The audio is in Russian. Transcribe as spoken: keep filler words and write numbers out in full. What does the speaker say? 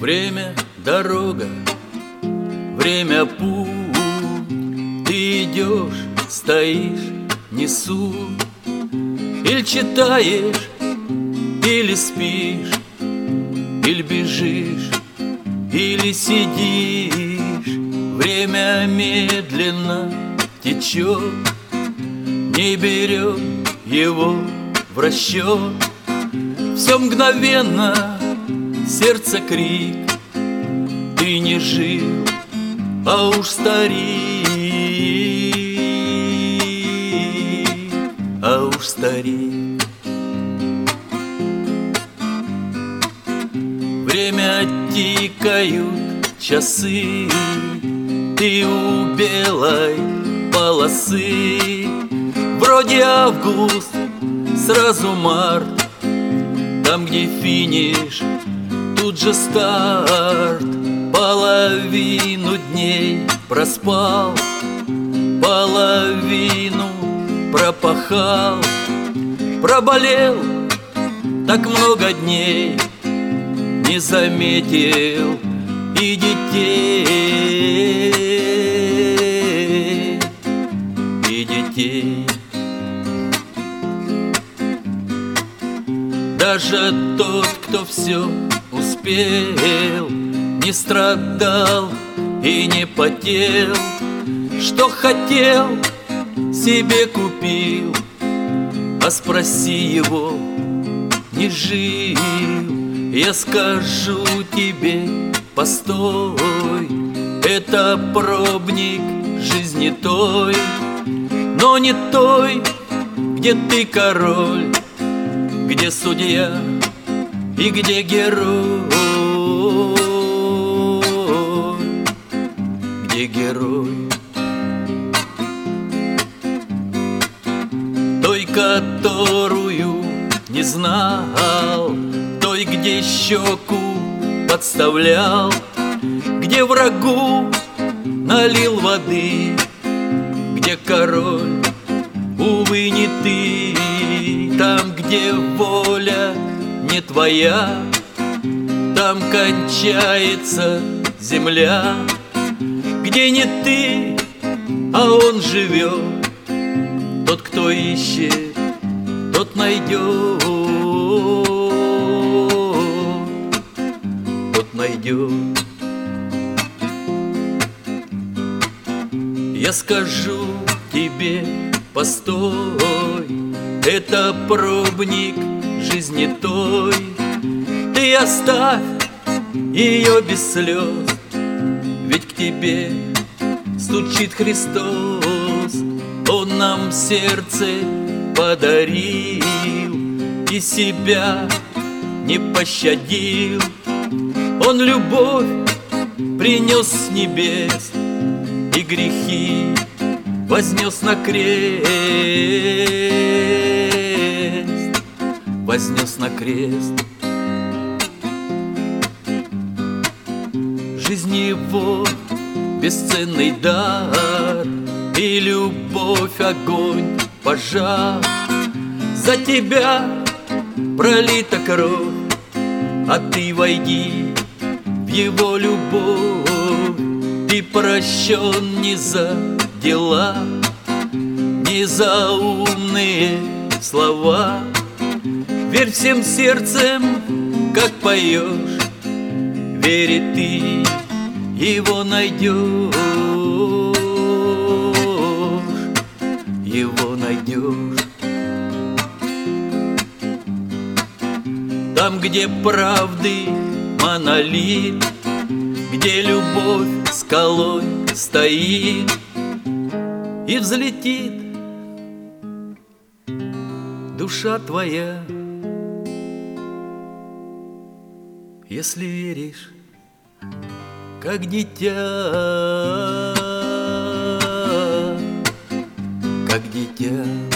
Время — дорога, время — путь. Ты идешь, стоишь, несу. Или читаешь, или спишь, или бежишь, или сидишь. Время медленно течет, не берет его в расчет. Все мгновенно, сердце крик. Ты не жил, а уж старик, а уж старик. Время тикают часы, ты у белой полосы. Вроде август, сразу март. Там, где финиш, тут же старт. Половину дней проспал, половину пропахал. Проболел так много дней, не заметил и детей, и детей. Даже тот, кто все успел, не страдал и не потел. Что хотел, себе купил, а спроси его, не жил. Я скажу тебе, постой, это пробник жизни той, но не той, где ты король, где судья и где герой, где герой. Той, которую не знал, той, где щеку подставлял, где врагу налил воды, где король, увы, не ты. Там, где воля не твоя, там кончается земля. Где не ты, а он живет, тот, кто ищет, тот найдет, тот найдет. Я скажу тебе, постой, это пробник жизни той. Ты оставь ее без слез, ведь к тебе стучит Христос. Он нам сердце подарил и себя не пощадил. Он любовь принес с небес и грехи вознес на крест, вознес на крест. Жизнь его бесценный дар, и любовь огонь, пожар. За тебя пролита кровь, а ты войди в его любовь. Ты прощен не за дела, не за умные слова. Верь всем сердцем, как поешь, верь и ты его найдешь, его найдешь. Там, где правды монолит, где любовь скалой стоит и взлетит душа твоя, если веришь, как дитя, как дитя.